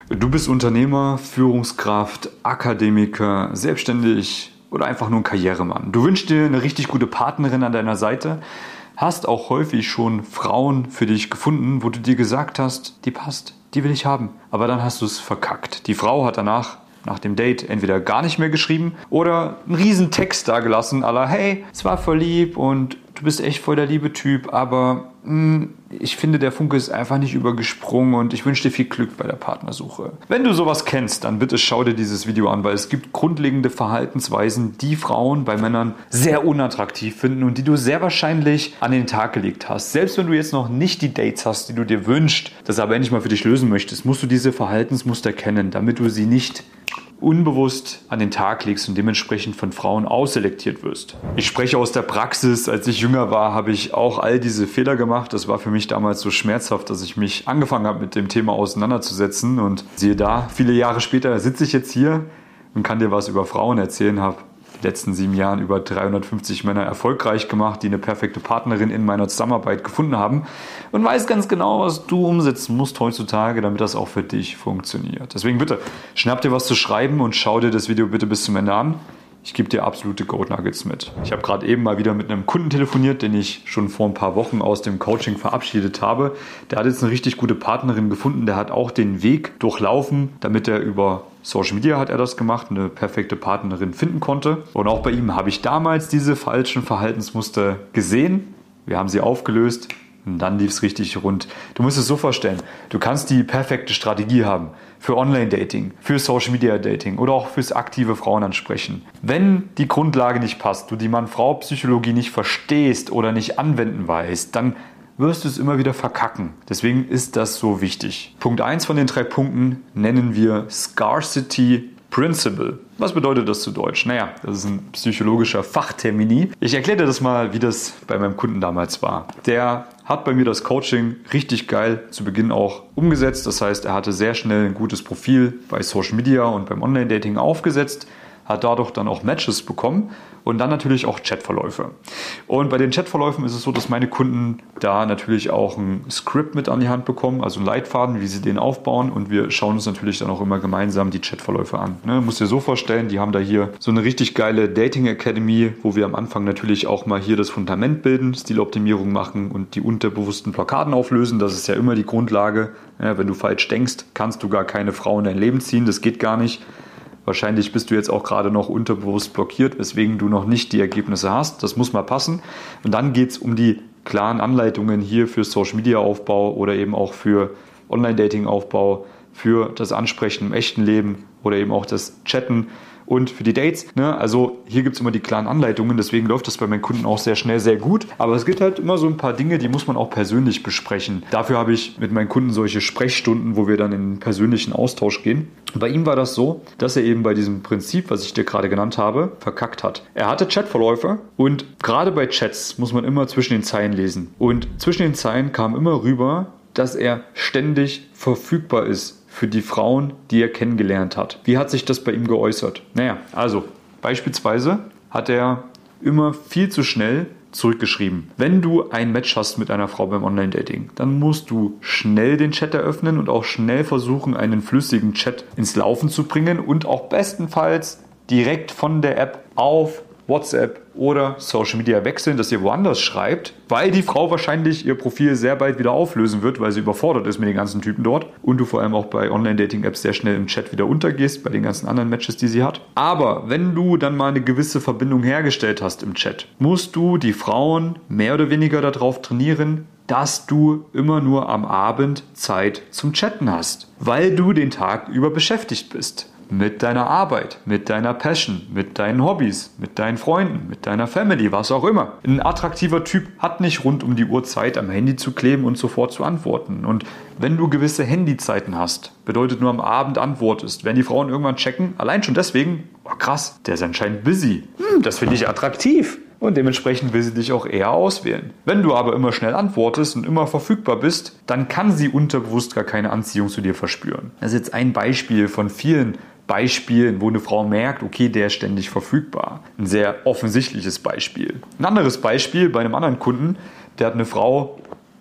Du bist Unternehmer, Führungskraft, Akademiker, selbstständig oder einfach nur ein Karrieremann. Du wünschst dir eine richtig gute Partnerin an deiner Seite, hast auch häufig schon Frauen für dich gefunden, wo du dir gesagt hast, die passt, die will ich haben. Aber dann hast du es verkackt. Die Frau hat nach dem Date entweder gar nicht mehr geschrieben oder einen riesen Text da gelassen, à la, hey, es war voll lieb und du bist echt voll der liebe Typ, aber ich finde, der Funke ist einfach nicht übergesprungen und ich wünsche dir viel Glück bei der Partnersuche. Wenn du sowas kennst, dann bitte schau dir dieses Video an, weil es gibt grundlegende Verhaltensweisen, die Frauen bei Männern sehr unattraktiv finden und die du sehr wahrscheinlich an den Tag gelegt hast. Selbst wenn du jetzt noch nicht die Dates hast, die du dir wünschst, das aber endlich mal für dich lösen möchtest, musst du diese Verhaltensmuster kennen, damit du sie nicht unbewusst an den Tag legst und dementsprechend von Frauen ausselektiert wirst. Ich spreche aus der Praxis. Als ich jünger war, habe ich auch all diese Fehler gemacht. Das war für mich damals so schmerzhaft, dass ich mich angefangen habe, mit dem Thema auseinanderzusetzen. Und siehe da, viele Jahre später sitze ich jetzt hier und kann dir was über Frauen erzählen, habe in den letzten 7 Jahren über 350 Männer erfolgreich gemacht, die eine perfekte Partnerin in meiner Zusammenarbeit gefunden haben und weiß ganz genau, was du umsetzen musst heutzutage, damit das auch für dich funktioniert. Deswegen bitte, schnapp dir was zu schreiben und schau dir das Video bitte bis zum Ende an. Ich gebe dir absolute Gold Nuggets mit. Ich habe gerade eben mal wieder mit einem Kunden telefoniert, den ich schon vor ein paar Wochen aus dem Coaching verabschiedet habe. Der hat jetzt eine richtig gute Partnerin gefunden. Der hat auch den Weg durchlaufen, damit er über Social Media hat er das gemacht, eine perfekte Partnerin finden konnte. Und auch bei ihm habe ich damals diese falschen Verhaltensmuster gesehen. Wir haben sie aufgelöst. Und dann lief es richtig rund. Du musst es so vorstellen, du kannst die perfekte Strategie haben für Online-Dating, für Social-Media-Dating oder auch fürs aktive Frauenansprechen. Wenn die Grundlage nicht passt, du die Mann-Frau-Psychologie nicht verstehst oder nicht anwenden weißt, dann wirst du es immer wieder verkacken. Deswegen ist das so wichtig. Punkt 1 von den 3 Punkten nennen wir Scarcity Principle. Was bedeutet das zu Deutsch? Naja, das ist ein psychologischer Fachtermini. Ich erkläre dir das mal, wie das bei meinem Kunden damals war. Der hat bei mir das Coaching richtig geil zu Beginn auch umgesetzt. Das heißt, er hatte sehr schnell ein gutes Profil bei Social Media und beim Online-Dating aufgesetzt, hat dadurch dann auch Matches bekommen und dann natürlich auch Chatverläufe. Und bei den Chatverläufen ist es so, dass meine Kunden da natürlich auch ein Skript mit an die Hand bekommen, also einen Leitfaden, wie sie den aufbauen, und wir schauen uns natürlich dann auch immer gemeinsam die Chatverläufe an. Ne? Musst dir so vorstellen, die haben da hier so eine richtig geile Dating Academy, wo wir am Anfang natürlich auch mal hier das Fundament bilden, Stiloptimierung machen und die unterbewussten Blockaden auflösen. Das ist ja immer die Grundlage. Ja, wenn du falsch denkst, kannst du gar keine Frau in dein Leben ziehen, das geht gar nicht. Wahrscheinlich bist du jetzt auch gerade noch unterbewusst blockiert, weswegen du noch nicht die Ergebnisse hast. Das muss mal passen. Und dann geht es um die klaren Anleitungen hier für Social-Media-Aufbau oder eben auch für Online-Dating-Aufbau, für das Ansprechen im echten Leben oder eben auch das Chatten und für die Dates. Ne? Also hier gibt es immer die klaren Anleitungen, deswegen läuft das bei meinen Kunden auch sehr schnell, sehr gut. Aber es gibt halt immer so ein paar Dinge, die muss man auch persönlich besprechen. Dafür habe ich mit meinen Kunden solche Sprechstunden, wo wir dann in einen persönlichen Austausch gehen. Bei ihm war das so, dass er eben bei diesem Prinzip, was ich dir gerade genannt habe, verkackt hat. Er hatte Chatverläufe und gerade bei Chats muss man immer zwischen den Zeilen lesen. Und zwischen den Zeilen kam immer rüber, dass er ständig verfügbar ist für die Frauen, die er kennengelernt hat. Wie hat sich das bei ihm geäußert? Naja, also beispielsweise hat er immer viel zu schnell zurückgeschrieben. Wenn du ein Match hast mit einer Frau beim Online-Dating, dann musst du schnell den Chat eröffnen und auch schnell versuchen, einen flüssigen Chat ins Laufen zu bringen und auch bestenfalls direkt von der App auf WhatsApp oder Social Media wechseln, dass ihr woanders schreibt, weil die Frau wahrscheinlich ihr Profil sehr bald wieder auflösen wird, weil sie überfordert ist mit den ganzen Typen dort und du vor allem auch bei Online-Dating-Apps sehr schnell im Chat wieder untergehst, bei den ganzen anderen Matches, die sie hat. Aber wenn du dann mal eine gewisse Verbindung hergestellt hast im Chat, musst du die Frauen mehr oder weniger darauf trainieren, dass du immer nur am Abend Zeit zum Chatten hast, weil du den Tag über beschäftigt bist. Mit deiner Arbeit, mit deiner Passion, mit deinen Hobbys, mit deinen Freunden, mit deiner Family, was auch immer. Ein attraktiver Typ hat nicht rund um die Uhr Zeit, am Handy zu kleben und sofort zu antworten. Und wenn du gewisse Handyzeiten hast, bedeutet nur am Abend antwortest, wenn die Frauen irgendwann checken, allein schon deswegen, oh krass, der ist anscheinend busy. Das finde ich attraktiv. Und dementsprechend will sie dich auch eher auswählen. Wenn du aber immer schnell antwortest und immer verfügbar bist, dann kann sie unterbewusst gar keine Anziehung zu dir verspüren. Das ist jetzt ein Beispiel von vielen Beispielen, wo eine Frau merkt, okay, der ist ständig verfügbar. Ein sehr offensichtliches Beispiel. Ein anderes Beispiel bei einem anderen Kunden, der hat eine Frau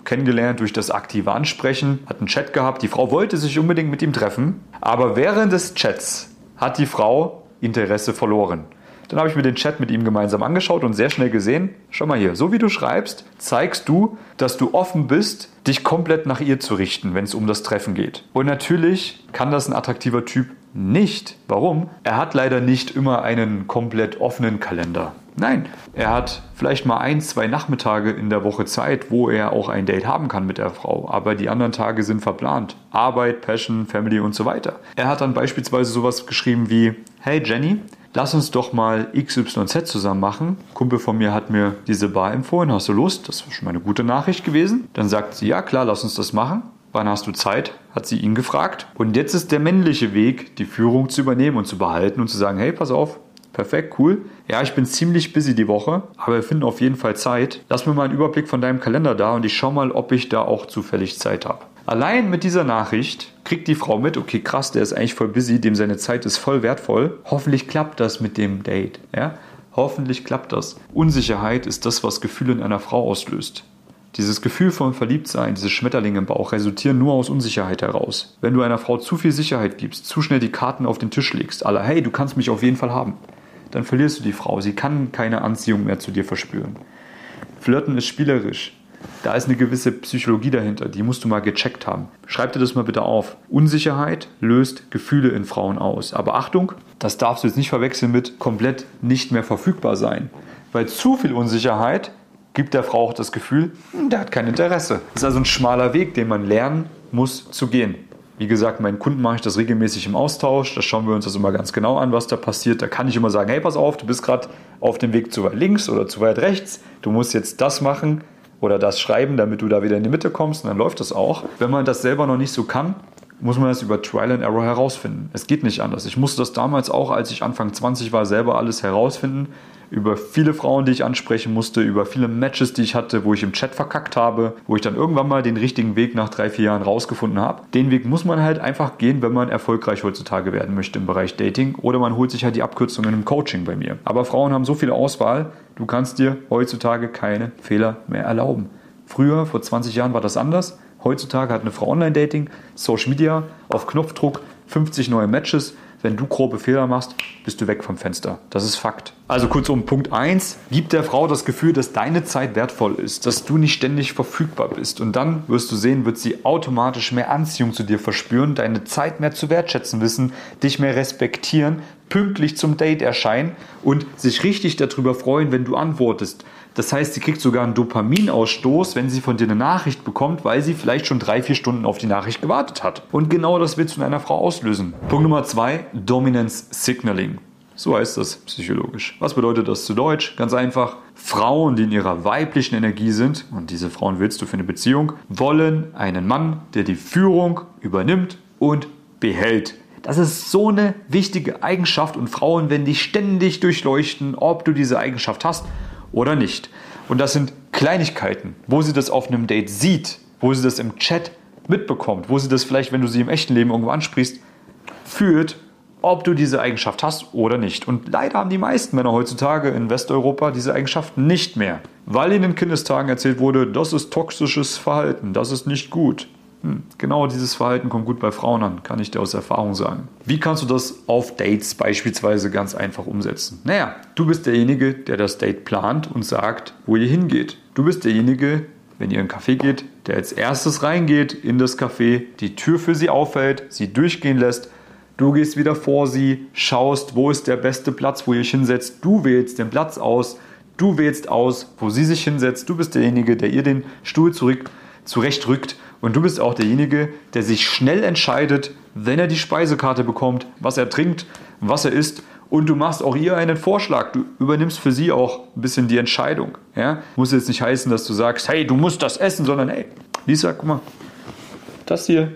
kennengelernt durch das aktive Ansprechen, hat einen Chat gehabt, die Frau wollte sich unbedingt mit ihm treffen, aber während des Chats hat die Frau Interesse verloren. Dann habe ich mir den Chat mit ihm gemeinsam angeschaut und sehr schnell gesehen, schau mal hier, so wie du schreibst, zeigst du, dass du offen bist, dich komplett nach ihr zu richten, wenn es um das Treffen geht. Und natürlich kann das ein attraktiver Typ nicht. Warum? Er hat leider nicht immer einen komplett offenen Kalender. Nein, er hat vielleicht mal 1, 2 Nachmittage in der Woche Zeit, wo er auch ein Date haben kann mit der Frau. Aber die anderen Tage sind verplant. Arbeit, Passion, Family und so weiter. Er hat dann beispielsweise sowas geschrieben wie, hey Jenny, lass uns doch mal XYZ zusammen machen. Ein Kumpel von mir hat mir diese Bar empfohlen. Hast du Lust? Das war schon mal eine gute Nachricht gewesen. Dann sagt sie, ja klar, lass uns das machen. Wann hast du Zeit? Hat sie ihn gefragt. Und jetzt ist der männliche Weg, die Führung zu übernehmen und zu behalten und zu sagen, hey, pass auf, perfekt, cool. Ja, ich bin ziemlich busy die Woche, aber wir finden auf jeden Fall Zeit. Lass mir mal einen Überblick von deinem Kalender da und ich schau mal, ob ich da auch zufällig Zeit habe. Allein mit dieser Nachricht kriegt die Frau mit, okay, krass, der ist eigentlich voll busy, dem seine Zeit ist voll wertvoll. Hoffentlich klappt das mit dem Date. Ja? Hoffentlich klappt das. Unsicherheit ist das, was Gefühle in einer Frau auslöst. Dieses Gefühl von Verliebtsein, diese Schmetterlinge im Bauch resultieren nur aus Unsicherheit heraus. Wenn du einer Frau zu viel Sicherheit gibst, zu schnell die Karten auf den Tisch legst, aller, hey, du kannst mich auf jeden Fall haben, dann verlierst du die Frau. Sie kann keine Anziehung mehr zu dir verspüren. Flirten ist spielerisch. Da ist eine gewisse Psychologie dahinter, die musst du mal gecheckt haben. Schreib dir das mal bitte auf. Unsicherheit löst Gefühle in Frauen aus. Aber Achtung, das darfst du jetzt nicht verwechseln mit komplett nicht mehr verfügbar sein. Weil zu viel Unsicherheit gibt der Frau auch das Gefühl, der hat kein Interesse. Das ist also ein schmaler Weg, den man lernen muss zu gehen. Wie gesagt, meinen Kunden mache ich das regelmäßig im Austausch. Da schauen wir uns das immer ganz genau an, was da passiert. Da kann ich immer sagen, hey, pass auf, du bist gerade auf dem Weg zu weit links oder zu weit rechts. Du musst jetzt das machen oder das schreiben, damit du da wieder in die Mitte kommst. Und dann läuft das auch. Wenn man das selber noch nicht so kann, muss man das über Trial and Error herausfinden. Es geht nicht anders. Ich musste das damals auch, als ich Anfang 20 war, selber alles herausfinden. Über viele Frauen, die ich ansprechen musste, über viele Matches, die ich hatte, wo ich im Chat verkackt habe, wo ich dann irgendwann mal den richtigen Weg nach 3-4 Jahren rausgefunden habe. Den Weg muss man halt einfach gehen, wenn man erfolgreich heutzutage werden möchte im Bereich Dating, oder man holt sich halt die Abkürzungen im Coaching bei mir. Aber Frauen haben so viel Auswahl, du kannst dir heutzutage keine Fehler mehr erlauben. Früher, vor 20 Jahren, war das anders. Heutzutage hat eine Frau Online-Dating, Social Media, auf Knopfdruck, 50 neue Matches. Wenn du grobe Fehler machst, bist du weg vom Fenster. Das ist Fakt. Also kurzum, Punkt 1, gib der Frau das Gefühl, dass deine Zeit wertvoll ist, dass du nicht ständig verfügbar bist. Und dann wirst du sehen, wird sie automatisch mehr Anziehung zu dir verspüren, deine Zeit mehr zu wertschätzen wissen, dich mehr respektieren, pünktlich zum Date erscheinen und sich richtig darüber freuen, wenn du antwortest. Das heißt, sie kriegt sogar einen Dopaminausstoß, wenn sie von dir eine Nachricht bekommt, weil sie vielleicht schon 3-4 Stunden auf die Nachricht gewartet hat. Und genau das willst du in einer Frau auslösen. Punkt Nummer 2, Dominance Signaling. So heißt das psychologisch. Was bedeutet das zu Deutsch? Ganz einfach. Frauen, die in ihrer weiblichen Energie sind, und diese Frauen willst du für eine Beziehung, wollen einen Mann, der die Führung übernimmt und behält. Das ist so eine wichtige Eigenschaft und Frauen werden dich ständig durchleuchten, ob du diese Eigenschaft hast oder nicht. Und das sind Kleinigkeiten, wo sie das auf einem Date sieht, wo sie das im Chat mitbekommt, wo sie das vielleicht, wenn du sie im echten Leben irgendwo ansprichst, fühlt, ob du diese Eigenschaft hast oder nicht. Und leider haben die meisten Männer heutzutage in Westeuropa diese Eigenschaft nicht mehr, weil ihnen in Kindestagen erzählt wurde, das ist toxisches Verhalten, das ist nicht gut. Genau dieses Verhalten kommt gut bei Frauen an, kann ich dir aus Erfahrung sagen. Wie kannst du das auf Dates beispielsweise ganz einfach umsetzen? Naja, du bist derjenige, der das Date plant und sagt, wo ihr hingeht. Du bist derjenige, wenn ihr in einen Café geht, der als erstes reingeht in das Café, die Tür für sie aufhält, sie durchgehen lässt. Du gehst wieder vor sie, schaust, wo ist der beste Platz, wo ihr euch hinsetzt. Du wählst den Platz aus, du wählst aus, wo sie sich hinsetzt. Du bist derjenige, der ihr den Stuhl zurechtrückt. Und du bist auch derjenige, der sich schnell entscheidet, wenn er die Speisekarte bekommt, was er trinkt, was er isst. Und du machst auch ihr einen Vorschlag. Du übernimmst für sie auch ein bisschen die Entscheidung. Ja? Muss jetzt nicht heißen, dass du sagst, hey, du musst das essen, sondern hey, Lisa, guck mal, das hier,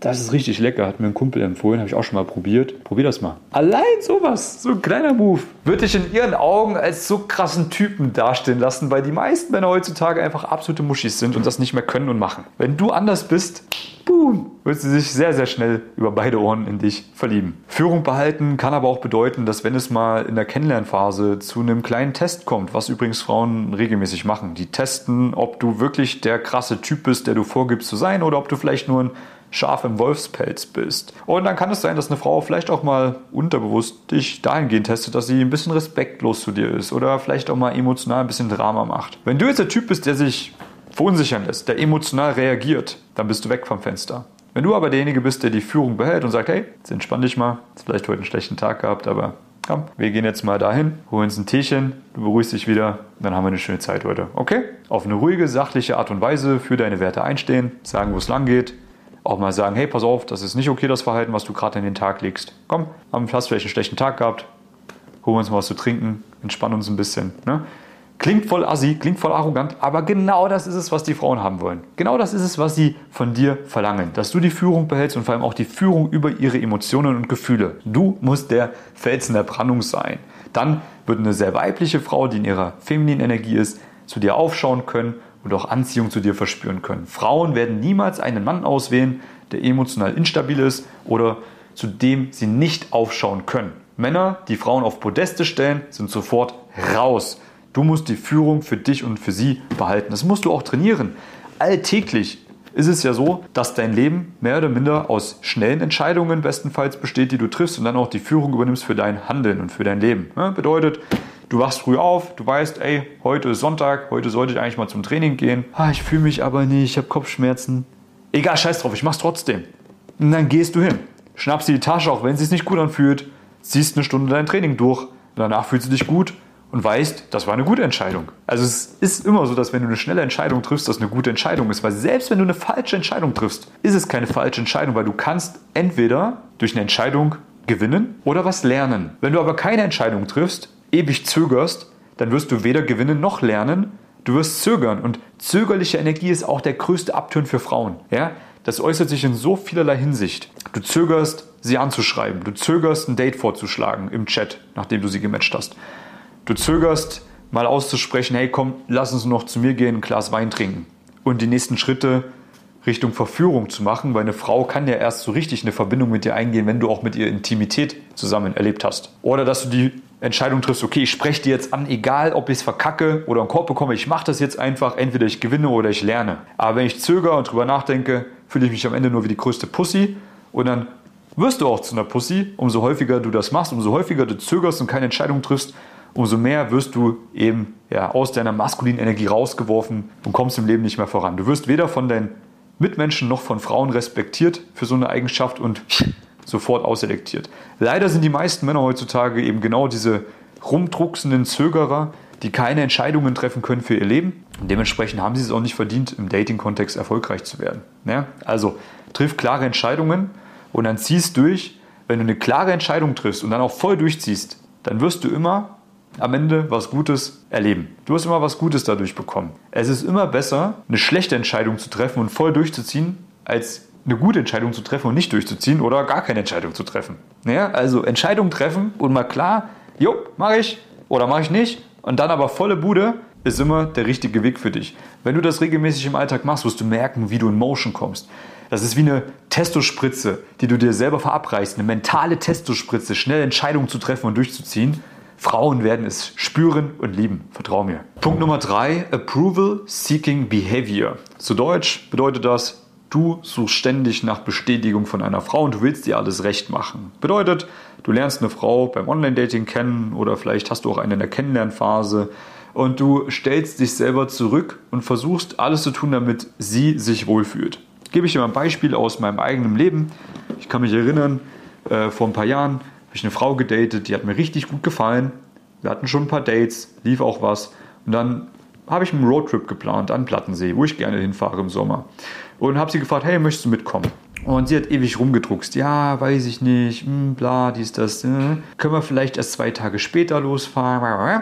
das ist richtig lecker, hat mir ein Kumpel empfohlen, habe ich auch schon mal probiert. Probier das mal. Allein sowas, so ein kleiner Move, wird dich in ihren Augen als so krassen Typen dastehen lassen, weil die meisten Männer heutzutage einfach absolute Muschis sind und das nicht mehr können und machen. Wenn du anders bist, boom, wird sie sich sehr, sehr schnell über beide Ohren in dich verlieben. Führung behalten kann aber auch bedeuten, dass wenn es mal in der Kennenlernphase zu einem kleinen Test kommt, was übrigens Frauen regelmäßig machen, die testen, ob du wirklich der krasse Typ bist, der du vorgibst zu sein oder ob du vielleicht nur ein Schaf im Wolfspelz bist. Und dann kann es sein, dass eine Frau vielleicht auch mal unterbewusst dich dahingehend testet, dass sie ein bisschen respektlos zu dir ist oder vielleicht auch mal emotional ein bisschen Drama macht. Wenn du jetzt der Typ bist, der sich verunsichern lässt, der emotional reagiert, dann bist du weg vom Fenster. Wenn du aber derjenige bist, der die Führung behält und sagt, hey, jetzt entspann dich mal, hast vielleicht heute einen schlechten Tag gehabt, aber komm, wir gehen jetzt mal dahin, holen uns ein Teechen, du beruhigst dich wieder, dann haben wir eine schöne Zeit heute. Okay? Auf eine ruhige, sachliche Art und Weise für deine Werte einstehen, sagen, wo es lang geht, auch mal sagen, hey, pass auf, das ist nicht okay, das Verhalten, was du gerade in den Tag legst. Komm, hast vielleicht einen schlechten Tag gehabt, holen uns mal was zu trinken, entspannen uns ein bisschen. Ne? Klingt voll assi, klingt voll arrogant, aber genau das ist es, was die Frauen haben wollen. Genau das ist es, was sie von dir verlangen. Dass du die Führung behältst und vor allem auch die Führung über ihre Emotionen und Gefühle. Du musst der Fels in der Brandung sein. Dann wird eine sehr weibliche Frau, die in ihrer femininen Energie ist, zu dir aufschauen können und auch Anziehung zu dir verspüren können. Frauen werden niemals einen Mann auswählen, der emotional instabil ist oder zu dem sie nicht aufschauen können. Männer, die Frauen auf Podeste stellen, sind sofort raus. Du musst die Führung für dich und für sie behalten. Das musst du auch trainieren. Alltäglich ist es ja so, dass dein Leben mehr oder minder aus schnellen Entscheidungen bestenfalls besteht, die du triffst und dann auch die Führung übernimmst für dein Handeln und für dein Leben. Ja, bedeutet, du wachst früh auf, du weißt, ey, heute ist Sonntag, heute sollte ich eigentlich mal zum Training gehen. Ich fühle mich aber nicht, ich habe Kopfschmerzen. Egal, scheiß drauf, ich mach's trotzdem. Und dann gehst du hin, schnappst dir die Tasche, auch wenn es sich nicht gut anfühlt, ziehst eine Stunde dein Training durch und danach fühlst du dich gut und weißt, das war eine gute Entscheidung. Also es ist immer so, dass wenn du eine schnelle Entscheidung triffst, das eine gute Entscheidung ist. Weil selbst wenn du eine falsche Entscheidung triffst, ist es keine falsche Entscheidung, weil du kannst entweder durch eine Entscheidung gewinnen oder was lernen. Wenn du aber keine Entscheidung triffst, ewig zögerst, dann wirst du weder gewinnen noch lernen. Du wirst zögern. Und zögerliche Energie ist auch der größte Abturn für Frauen. Ja? Das äußert sich in so vielerlei Hinsicht. Du zögerst, sie anzuschreiben. Du zögerst, ein Date vorzuschlagen im Chat, nachdem du sie gematcht hast. Du zögerst, mal auszusprechen, hey komm, lass uns noch zu mir gehen, ein Glas Wein trinken. Und die nächsten Schritte Richtung Verführung zu machen, weil eine Frau kann ja erst so richtig eine Verbindung mit dir eingehen, wenn du auch mit ihr Intimität zusammen erlebt hast. Oder dass du die Entscheidung triffst, okay, ich spreche dir jetzt an, egal ob ich es verkacke oder einen Korb bekomme, ich mache das jetzt einfach, entweder ich gewinne oder ich lerne. Aber wenn ich zögere und drüber nachdenke, fühle ich mich am Ende nur wie die größte Pussy und dann wirst du auch zu einer Pussy, umso häufiger du das machst, umso häufiger du zögerst und keine Entscheidung triffst, umso mehr wirst du eben aus deiner maskulinen Energie rausgeworfen und kommst im Leben nicht mehr voran. Du wirst weder von deinen Mitmenschen noch von Frauen respektiert für so eine Eigenschaft und sofort ausselektiert. Leider sind die meisten Männer heutzutage eben genau diese rumdrucksenden Zögerer, die keine Entscheidungen treffen können für ihr Leben. Und dementsprechend haben sie es auch nicht verdient, im Dating-Kontext erfolgreich zu werden. Ja? Also triff klare Entscheidungen und dann ziehst durch. Wenn du eine klare Entscheidung triffst und dann auch voll durchziehst, dann wirst du immer am Ende was Gutes erleben. Du wirst immer was Gutes dadurch bekommen. Es ist immer besser, eine schlechte Entscheidung zu treffen und voll durchzuziehen, als eine gute Entscheidung zu treffen und nicht durchzuziehen oder gar keine Entscheidung zu treffen. Ja, also Entscheidung treffen und mal klar, jo, mache ich oder mache ich nicht und dann aber volle Bude ist immer der richtige Weg für dich. Wenn du das regelmäßig im Alltag machst, wirst du merken, wie du in Motion kommst. Das ist wie eine Testospritze, die du dir selber verabreichst. Eine mentale Testospritze, schnell Entscheidungen zu treffen und durchzuziehen. Frauen werden es spüren und lieben, vertrau mir. Punkt Nummer 3, Approval Seeking Behavior. Zu Deutsch bedeutet das, du suchst ständig nach Bestätigung von einer Frau und du willst dir alles recht machen. Bedeutet, du lernst eine Frau beim Online-Dating kennen oder vielleicht hast du auch eine in der Kennenlernphase und du stellst dich selber zurück und versuchst alles zu tun, damit sie sich wohlfühlt. Gebe ich dir mal ein Beispiel aus meinem eigenen Leben. Ich kann mich erinnern, vor ein paar Jahren habe ich eine Frau gedatet, die hat mir richtig gut gefallen. Wir hatten schon ein paar Dates, lief auch was. Und dann habe ich einen Roadtrip geplant an Plattensee, wo ich gerne hinfahre im Sommer. Und habe sie gefragt, hey, möchtest du mitkommen? Und sie hat ewig rumgedruckst. Ja, weiß ich nicht, bla, dies, das. Können wir vielleicht erst 2 Tage später losfahren?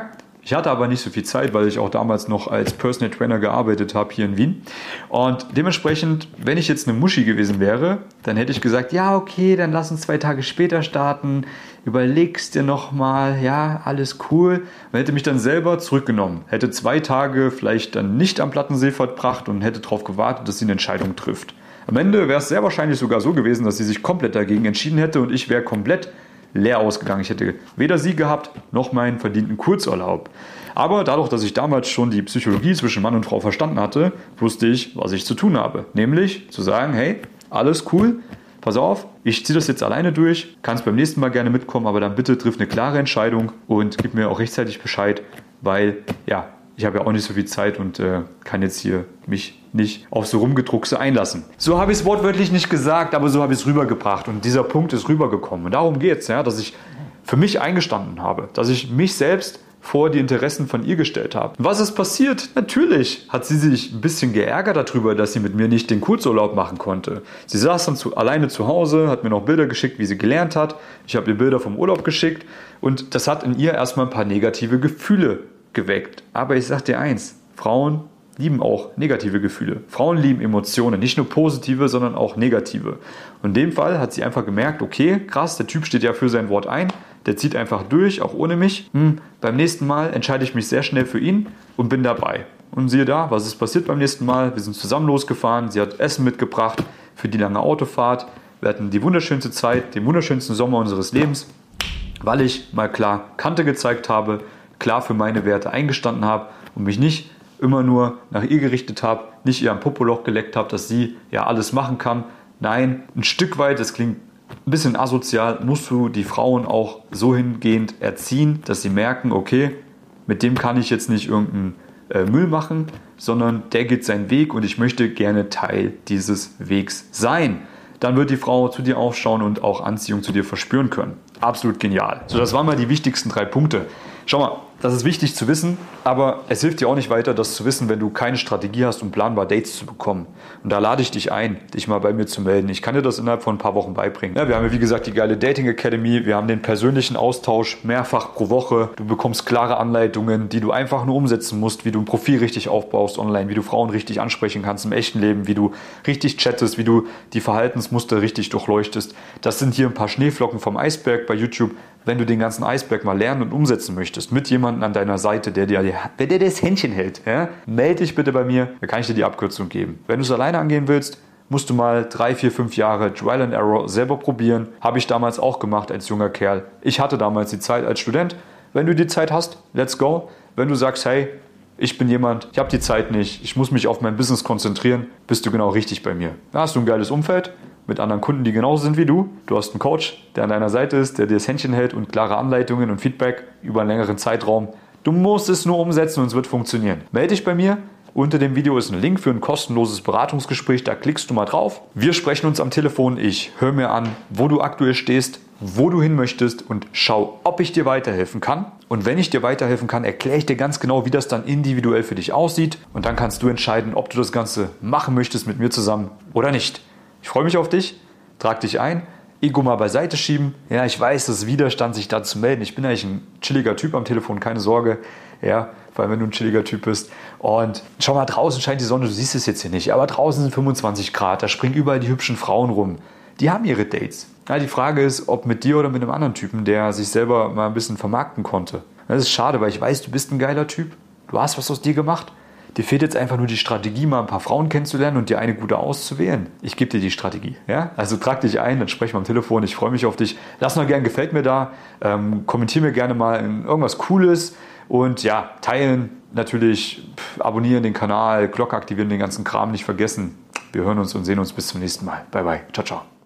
Ich hatte aber nicht so viel Zeit, weil ich auch damals noch als Personal Trainer gearbeitet habe hier in Wien. Und dementsprechend, wenn ich jetzt eine Muschi gewesen wäre, dann hätte ich gesagt, ja okay, dann lass uns 2 Tage später starten, überlegst dir nochmal, ja, alles cool. Und hätte mich dann selber zurückgenommen, hätte 2 Tage vielleicht dann nicht am Plattensee verbracht und hätte darauf gewartet, dass sie eine Entscheidung trifft. Am Ende wäre es sehr wahrscheinlich sogar so gewesen, dass sie sich komplett dagegen entschieden hätte und ich wäre komplett leer ausgegangen. Ich hätte weder sie gehabt, noch meinen verdienten Kurzurlaub. Aber dadurch, dass ich damals schon die Psychologie zwischen Mann und Frau verstanden hatte, wusste ich, was ich zu tun habe. Nämlich zu sagen, hey, alles cool, pass auf, ich ziehe das jetzt alleine durch, kannst beim nächsten Mal gerne mitkommen, aber dann bitte triff eine klare Entscheidung und gib mir auch rechtzeitig Bescheid, weil, ja, ich habe ja auch nicht so viel Zeit und kann jetzt hier mich nicht auf so Rumgedruckse einlassen. So habe ich es wortwörtlich nicht gesagt, aber so habe ich es rübergebracht und dieser Punkt ist rübergekommen. Und darum geht es, ja, dass ich für mich eingestanden habe, dass ich mich selbst vor die Interessen von ihr gestellt habe. Was ist passiert? Natürlich hat sie sich ein bisschen geärgert darüber, dass sie mit mir nicht den Kurzurlaub machen konnte. Sie saß dann alleine zu Hause, hat mir noch Bilder geschickt, wie sie gelernt hat. Ich habe ihr Bilder vom Urlaub geschickt und das hat in ihr erstmal ein paar negative Gefühle geweckt. Aber ich sage dir eins, Frauen lieben auch negative Gefühle. Frauen lieben Emotionen, nicht nur positive, sondern auch negative. Und in dem Fall hat sie einfach gemerkt, okay, krass, der Typ steht ja für sein Wort ein, der zieht einfach durch, auch ohne mich. Beim nächsten Mal entscheide ich mich sehr schnell für ihn und bin dabei. Und siehe da, was ist passiert beim nächsten Mal? Wir sind zusammen losgefahren, sie hat Essen mitgebracht für die lange Autofahrt. Wir hatten die wunderschönste Zeit, den wunderschönsten Sommer unseres Lebens, weil ich mal klar Kante gezeigt habe, klar für meine Werte eingestanden habe und mich nicht immer nur nach ihr gerichtet habe, nicht ihr am Popoloch geleckt habe, dass sie ja alles machen kann. Nein, ein Stück weit, das klingt ein bisschen asozial, musst du die Frauen auch so hingehend erziehen, dass sie merken, okay, mit dem kann ich jetzt nicht irgendeinen Müll machen, sondern der geht seinen Weg und ich möchte gerne Teil dieses Wegs sein. Dann wird die Frau zu dir aufschauen und auch Anziehung zu dir verspüren können. Absolut genial. So, das waren mal die wichtigsten 3 Punkte. Schau mal, das ist wichtig zu wissen, aber es hilft dir auch nicht weiter, das zu wissen, wenn du keine Strategie hast, um planbar Dates zu bekommen. Und da lade ich dich ein, dich mal bei mir zu melden. Ich kann dir das innerhalb von ein paar Wochen beibringen. Ja, wir haben ja wie gesagt die geile Dating Academy, wir haben den persönlichen Austausch mehrfach pro Woche. Du bekommst klare Anleitungen, die du einfach nur umsetzen musst, wie du ein Profil richtig aufbaust online, wie du Frauen richtig ansprechen kannst im echten Leben, wie du richtig chattest, wie du die Verhaltensmuster richtig durchleuchtest. Das sind hier ein paar Schneeflocken vom Eisberg bei YouTube. Wenn du den ganzen Eisberg mal lernen und umsetzen möchtest, mit jemandem an deiner Seite, der dir das Händchen hält, ja, melde dich bitte bei mir, da kann ich dir die Abkürzung geben. Wenn du es alleine angehen willst, musst du mal 3, 4, 5 Jahre Trial and Error selber probieren. Habe ich damals auch gemacht als junger Kerl. Ich hatte damals die Zeit als Student. Wenn du die Zeit hast, let's go. Wenn du sagst, hey, ich bin jemand, ich habe die Zeit nicht, ich muss mich auf mein Business konzentrieren, bist du genau richtig bei mir. Da hast du ein geiles Umfeld mit anderen Kunden, die genauso sind wie du. Du hast einen Coach, der an deiner Seite ist, der dir das Händchen hält und klare Anleitungen und Feedback über einen längeren Zeitraum. Du musst es nur umsetzen und es wird funktionieren. Melde dich bei mir. Unter dem Video ist ein Link für ein kostenloses Beratungsgespräch. Da klickst du mal drauf. Wir sprechen uns am Telefon. Ich höre mir an, wo du aktuell stehst, wo du hin möchtest und schau, ob ich dir weiterhelfen kann. Und wenn ich dir weiterhelfen kann, erkläre ich dir ganz genau, wie das dann individuell für dich aussieht. Und dann kannst du entscheiden, ob du das Ganze machen möchtest mit mir zusammen oder nicht. Ich freue mich auf dich, trag dich ein, Ego mal beiseite schieben. Ja, ich weiß, das ist Widerstand, sich da zu melden. Ich bin eigentlich ein chilliger Typ am Telefon, keine Sorge. Ja, vor allem, wenn du ein chilliger Typ bist. Und schau mal, draußen scheint die Sonne, du siehst es jetzt hier nicht, aber draußen sind 25 Grad, da springen überall die hübschen Frauen rum. Die haben ihre Dates. Ja, die Frage ist, ob mit dir oder mit einem anderen Typen, der sich selber mal ein bisschen vermarkten konnte. Das ist schade, weil ich weiß, du bist ein geiler Typ. Du hast was aus dir gemacht. Dir fehlt jetzt einfach nur die Strategie, mal ein paar Frauen kennenzulernen und dir eine gute auszuwählen. Ich gebe dir die Strategie. Ja? Also trag dich ein, dann sprechen wir am Telefon. Ich freue mich auf dich. Lass mal gerne, gefällt mir da. Kommentier mir gerne mal irgendwas Cooles. Und ja, teilen natürlich, abonnieren den Kanal, Glocke aktivieren, den ganzen Kram nicht vergessen. Wir hören uns und sehen uns bis zum nächsten Mal. Bye, bye. Ciao, ciao.